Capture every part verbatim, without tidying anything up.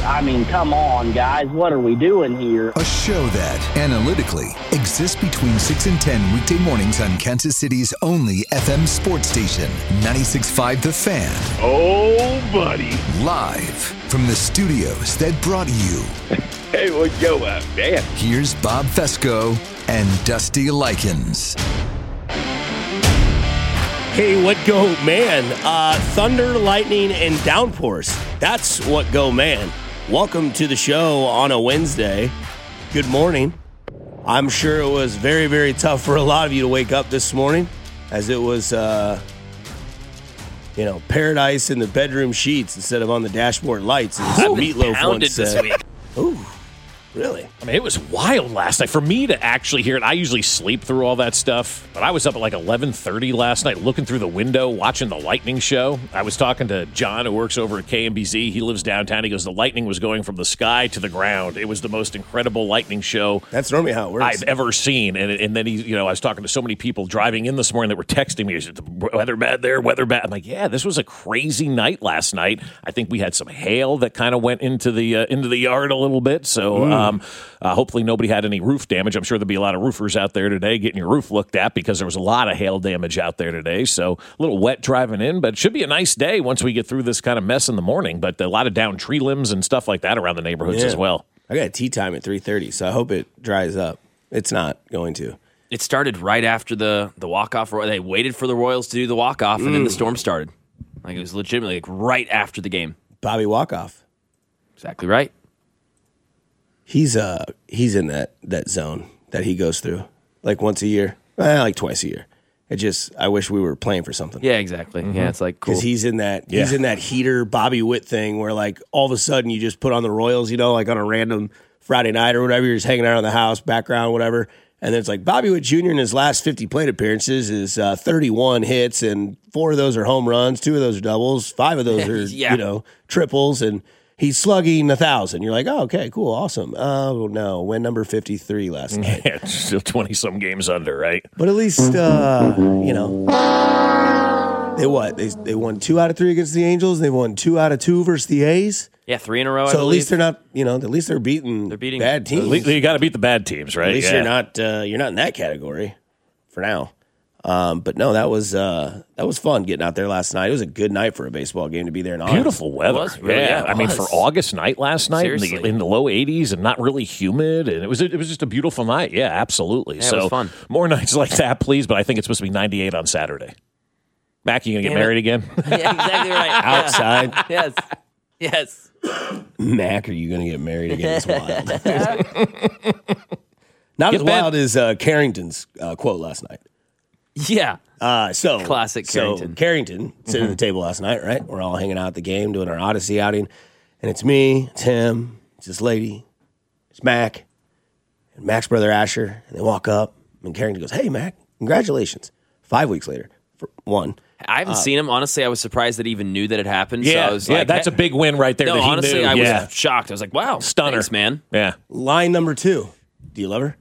I mean, come on, guys. What are we doing here? A show that, analytically, exists between six and ten weekday mornings on Kansas City's only F M sports station, ninety-six point five The Fan. Oh, buddy. Live from the studios that brought you. Hey, what's going on, man? Here's Bob Fesco and Dusty Likens. Hey, what go, man? Uh, thunder, lightning, and downpours. That's what go, man. Welcome to the show on a Wednesday. Good morning. I'm sure it was very, very tough for a lot of you to wake up this morning, as it was, uh, you know, paradise in the bedroom sheets instead of on the dashboard lights, as Meatloaf once said. Ooh, really? I mean, it was wild last night. For me to actually hear it, I usually sleep through all that stuff, but I was up at like eleven thirty last night looking through the window, watching the lightning show. I was talking to John, who works over at K M B Z. He lives downtown. He goes, the lightning was going from the sky to the ground. It was the most incredible lightning show That's normally how it works. I've ever seen. And and then, he, you know, I was talking to so many people driving in this morning that were texting me, the weather bad there, weather bad. I'm like, yeah, this was a crazy night last night. I think we had some hail that kind of went into the uh, into the yard a little bit. So mm. um, uh, hopefully nobody had any roof damage. I'm sure there'll be a lot of roofers out there today getting your roof looked at because there was a lot of hail damage out there today. So a little wet driving in, but it should be a nice day once we get through this kind of mess in the morning. But a lot of down tree limbs and stuff like that around the neighborhoods yeah. as well. I got tea time at three thirty, so I hope it dries up. It's not going to. It started right after the, the walk-off. They waited for the Royals to do the walk-off, and mm. then the storm started. Like, it was legitimately like right after the game. Bobby Walkoff. Exactly right. He's uh he's in that, that zone that he goes through like once a year, eh, like twice a year. It just I wish we were playing for something. Yeah, exactly. Mm-hmm. Yeah, it's like cool because he's in that yeah. he's in that heater Bobby Witt thing where like all of a sudden you just put on the Royals, you know, like on a random Friday night or whatever. You're just hanging out in the house, background, whatever, and then it's like Bobby Witt Junior in his last fifty plate appearances is uh, thirty-one hits, and four of those are home runs, two of those are doubles, five of those are yeah. you know triples, and he's slugging a thousand. You're like, oh, okay, cool, awesome. Oh, no, win number fifty-three last night. Yeah, still twenty-some games under, right? But at least, uh, you know, they what? They they won two out of three against the Angels. They won two out of two versus the A's. Yeah, three in a row, I So believe. at least they're not, you know, at least they're beating, they're beating bad teams. At least you got to beat the bad teams, right? At least yeah. you're not uh, you're not in that category for now. Um, but no, that was uh, that was fun getting out there last night. It was a good night for a baseball game to be there in August. Beautiful weather. It was, really, yeah, yeah it I mean was. for August night last night in the, in the low eighties and not really humid, and it was it was just a beautiful night. Yeah, absolutely. Yeah, so it was fun. More nights like that, please. But I think it's supposed to be ninety-eight on Saturday. Mac, you gonna get Damn married it. again? Yeah, exactly right. Outside. Yes, yes. Mac, are you going to get married again? It's wild. Not Get as wild as uh, Carrington's uh, quote last night. Yeah. Uh, so Classic Carrington. So Carrington sitting mm-hmm. at the table last night, right? We're all hanging out at the game, doing our Odyssey outing, and it's me, it's him, it's this lady, it's Mac, and Mac's brother Asher, and they walk up, and Carrington goes, "Hey, Mac, congratulations!" Five weeks later, for one. I haven't uh, seen him. Honestly, I was surprised that he even knew that it happened. Yeah, so I was yeah, like, that's a big win right there. No, that he honestly, knew. I yeah. was shocked. I was like, "Wow, stunner, thanks, man." Yeah. Line number two. Do you love her?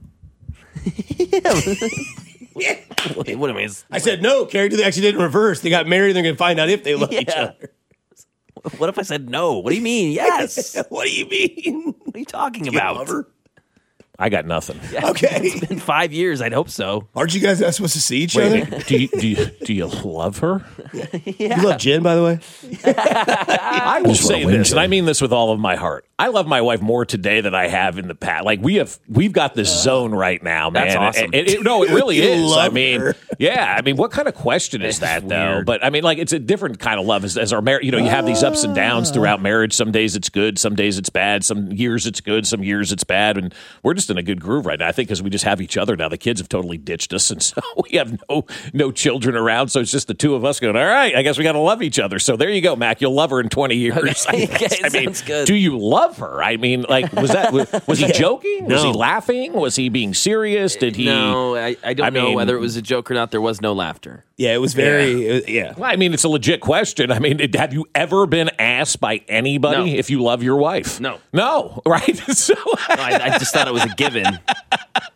what, what am I? I said no. Carrington actually did in reverse. They got married. They're going to find out if they love Yeah. each other. What if I said no? What do you mean? Yes. What do you mean? What are you talking Do about? You love her? I got nothing. Yeah, okay. It's been five years. I'd hope so. Aren't you guys not supposed to see each Wait, other? do you do you, do you love her? Yeah. You love Jen, by the way? I will say this, and I mean this with all of my heart. I love my wife more today than I have in the past. Like we have, we've got this zone right now, man. That's awesome. It, it, no, it really You is. I love mean, her. yeah. I mean, what kind of question is that, though? weird. But I mean, like, it's a different kind of love as, as our marriage. You know, you have these ups and downs throughout marriage. Some days it's good, some days it's bad. Some years it's good, some years it's bad. And we're just in a good groove right now. I think because we just have each other now. The kids have totally ditched us, and so we have no no children around. So it's just the two of us going, all right, I guess we got to love each other. So there you go, Mac. You'll love her in twenty years. Okay. I, guess. Okay, I mean, sounds good. do you love her? I mean, like, was that was, was he joking? Was he No. laughing? Was he being serious? Did he? No, I, I don't I know mean- whether it was a joke or not. There was no laughter. Yeah, it was very, it was- yeah. Well, I mean, it's a legit question. I mean, it- have you ever been asked by anybody No. if you love your wife? No. No, right? So No, I, I just thought it was a given.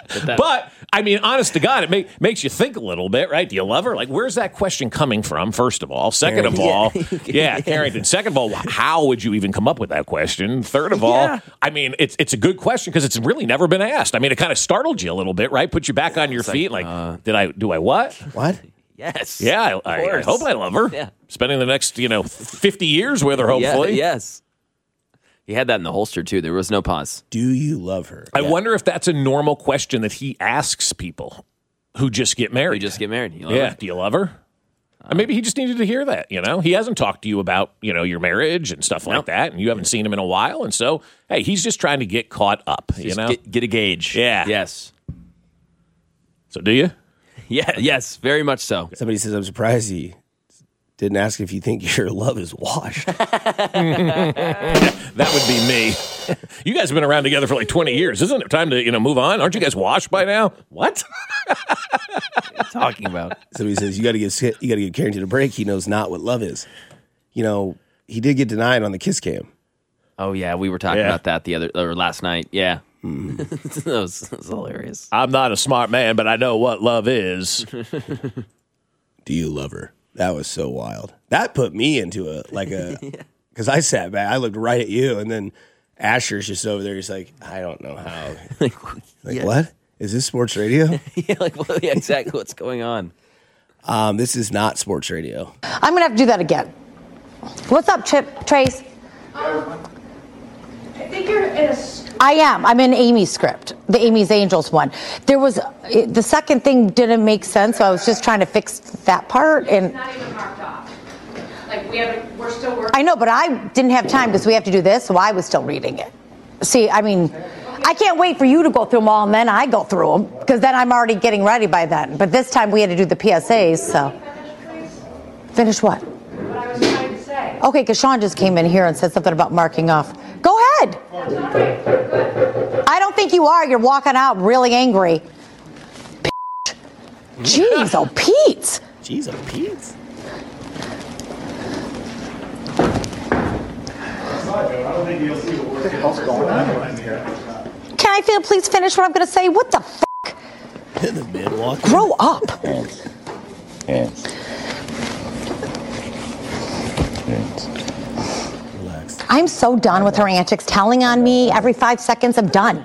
that, but, I mean, honest to God, it make, makes you think a little bit, right? Do you love her? Like, where's that question coming from, first of all? Second of all, yeah, Carrington. Second of all, how would you even come up with that question? Third of all, Yeah. I mean, it's it's a good question because it's really never been asked. I mean, it kind of startled you a little bit, right? Put you back on your It's feet. like, Like, uh, did I, do I what? What? Yes. Yeah, I, I, I course. hope I love her. Yeah. Spending the next, you know, fifty years with her, hopefully. Yeah, yes. He had that in the holster, too. There was no pause. Do you love her? I Yeah. wonder if that's a normal question that he asks people who just get married. We just get married. You love Yeah. her? Do you love her? And maybe he just needed to hear that, you know? He hasn't talked to you about, you know, your marriage and stuff like No. that, and you haven't seen him in a while. And so, hey, he's just trying to get caught up, you Just know? Get, get a gauge. Yeah. Yes. So do you? Yeah. Yes. Very much so. Somebody says, I'm surprised he didn't ask if you think your love is washed. That would be me. You guys have been around together for like twenty years. Isn't it time to, you know, move on? Aren't you guys washed by now? What? Talking about. Somebody says, you got to give you got to give Carrington a break. He knows not what love is. You know, he did get denied on the kiss cam. Oh, yeah. We were talking Yeah. about that the other or last night. Yeah. that, was, that was hilarious. I'm not a smart man, but I know what love is. Do you love her? That was so wild. That put me into a, like a, because I sat back, I looked right at you, and then Asher's just over there. He's like, I don't know how. like, Like, yeah. what? Is this sports radio? yeah, like, well, yeah, exactly what's going on. um, this is not sports radio. I'm going to have to do that again. What's up, Chip? Trace? I think you're in a script. I am. I'm in Amy's script, the Amy's Angels one. There was, it, the second thing didn't make sense, so I was just trying to fix that part. It's And not even marked off. Like, we haven't, we're still working. I know, but I didn't have time because we have to do this, so I was still reading it. See, I mean, I can't wait for you to go through them all, and then I go through them, because then I'm already getting ready by then. But this time we had to do the P S As, so. Finish what? What I was trying to say. Okay, because Sean just came in here and said something about marking off. Go ahead. That's all right. Good. I don't think you are. You're walking out really angry. Jeez, oh, Pete. Jeez, oh, Pete. Can I feel, please finish what I'm going to say? What the fuck? In the mid walk. Grow up. Relax. I'm so done with her antics, telling on me every five seconds. I'm done.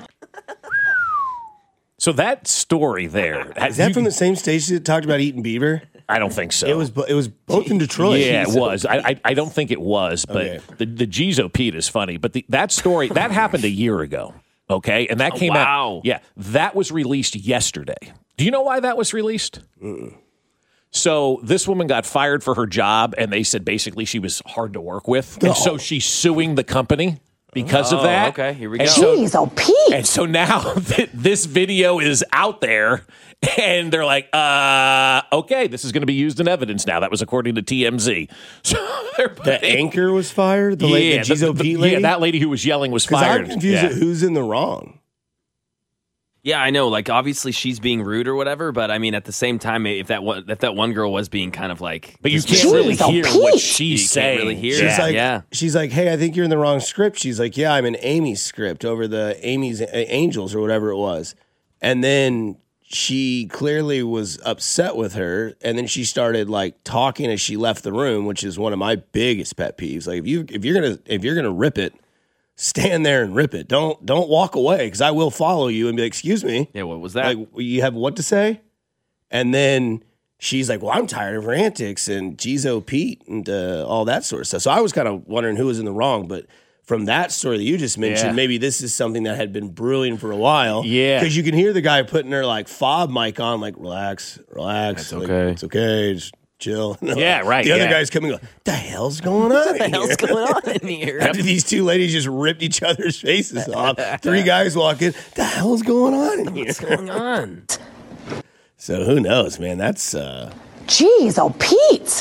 So that story there. Is that from the same station that talked about eating beaver? I don't think so. It was. It was both in Detroit. Yeah, it was. I, I I don't think it was, but Okay. the the Gizo Pete is funny. But the, that story that happened a year ago. Okay, and that came wow. out. Yeah, that was released yesterday. Do you know why that was released? Mm-mm. So this woman got fired for her job, and they said basically she was hard to work with, and so she's suing the company because of Oh, that. okay, here we And go. so- Jeez, oh, Pete. and so now that this video is out there, and they're like, uh, okay, this is going to be used in evidence now. That was according to T M Z. So they're The putting- anchor was fired. The lady, yeah, the Jizo the- Pete yeah, lady. that lady who was yelling was Because fired. I'm confused Yeah. at who's in the wrong. Yeah, I know. Like, obviously, she's being rude or whatever. But I mean, at the same time, if that one, if that one girl was being kind of like, But you just- can't really Jeez, oh, hear Pete. what You she's can't saying. really hear She's Yeah, like, yeah. she's like, hey, I think you're in the wrong script. She's like, yeah, I'm in Amy's script over the Amy's uh, Angels or whatever it was. And then she clearly was upset with her, and then she started like talking as she left the room, which is one of my biggest pet peeves. Like if you if you're gonna if you're gonna rip it, stand there and rip it. Don't don't walk away because I will follow you and be like, excuse me. yeah, what was that? Like, you have what to say? And then she's like, well, I'm tired of her antics and Jizo Pete and uh, all that sort of stuff. So I was kind of wondering who was in the wrong. But from that story that you just mentioned, Yeah. maybe this is something that had been brewing for a while. Yeah. Because you can hear the guy putting her like fob mic on, like, relax, relax. It's like, okay. it's okay. Just chill. Yeah, right, The other yeah. guy's coming and go, the hell's going on? What the hell's going on in here? After these two ladies just ripped each other's faces off, three guys walk in, the hell's going on in here? What's going on? So who knows, man? That's uh Jeez, oh, Pete.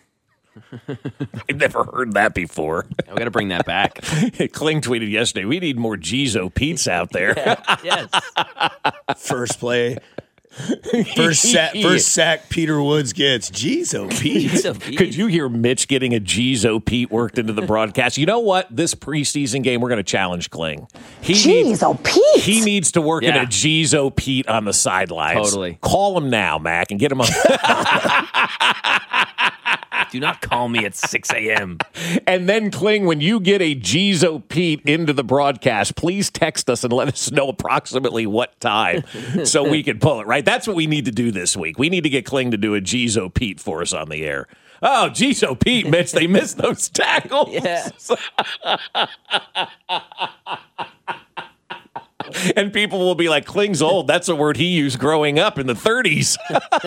I've never heard that before. We got to bring that back. Kling tweeted yesterday, we need more Gizo Pete's out there. Yes. first play First sack, first sack Peter Woods gets. Jeez, oh, Pete. Jeez, oh, Pete. Could you hear Mitch getting a Jeez, oh, Pete worked into the broadcast? You know what? This preseason game, we're going to challenge Kling. He Jeez, needs, oh, Pete. He needs to work in Yeah. a Jeez, oh, Pete on the sidelines. Totally. Call him now, Mac, and get him on. Do not call me at six a.m. And then, Kling, when you get a Jeez, oh, Pete into the broadcast, please text us and let us know approximately what time so we can pull it, right? That's what we need to do this week. We need to get Kling to do a Jeez, oh, Pete for us on the air. Oh, Jeez, oh, Pete, Mitch, they missed those tackles. Yeah. And people will be like, Kling's old. That's a word he used growing up in the thirties.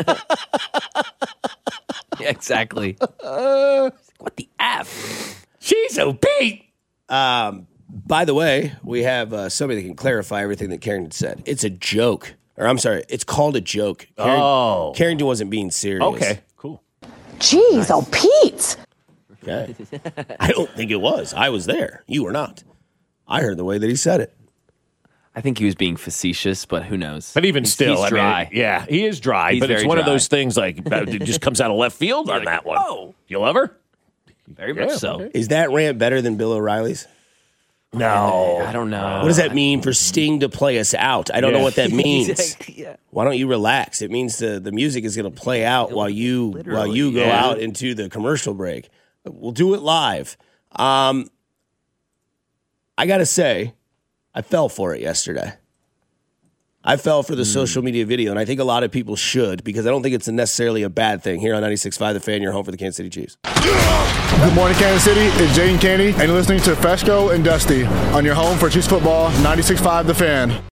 Yeah, exactly. What the F? Jeez, oh, Pete. Um, by the way, we have uh, somebody that can clarify everything that Carrington said. It's a joke. Or I'm sorry, it's called a joke. Carrington, Oh. Carrington wasn't being serious. Okay, cool. Jeez, oh, Pete. Okay. I don't think it was. I was there. You were not. I heard the way that he said it. I think he was being facetious, but who knows? But even He's- still, he's I dry. mean, yeah, he is dry. He's but it's very one of dry. those things like that it just comes out of left field on that one. "Whoa." You love her? Very much Yeah, so. okay. Is that rant better than Bill O'Reilly's? No, I don't know. What does that mean for Sting to play us out? I don't know Yeah. what that means. yeah. Why don't you relax? It means the, the music is going to play out while you while you go yeah. out into the commercial break. We'll do it live. Um, I got to say, I fell for it yesterday. I fell for the social media video, and I think a lot of people should because I don't think it's necessarily a bad thing. Here on ninety-six point five The Fan, your home for the Kansas City Chiefs. Good morning, Kansas City. It's Jaden Kennedy, and you're listening to Fesco and Dusty on your home for Chiefs football, ninety-six point five The Fan.